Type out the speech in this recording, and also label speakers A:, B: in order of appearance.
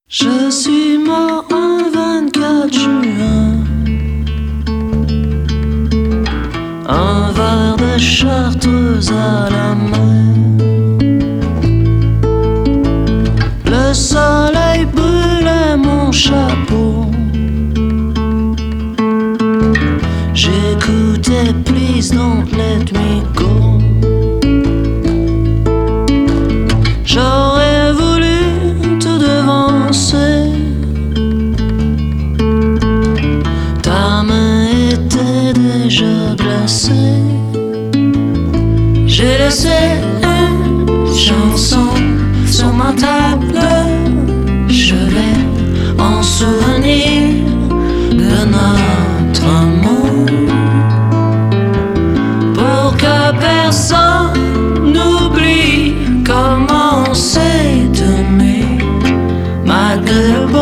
A: Je suis mort un 24 juin, un verre de chartreuse à la main. Le soleil brûlait mon chapeau. J'écoutais Please Don't Let Me Go. J'aurais voulu te devancer. Ta main était déjà glacée. J'ai laissé une chanson sur ma table. Je vais en souvenir de notre amour, pour que personne n'oublie comment on s'est aimé malgré le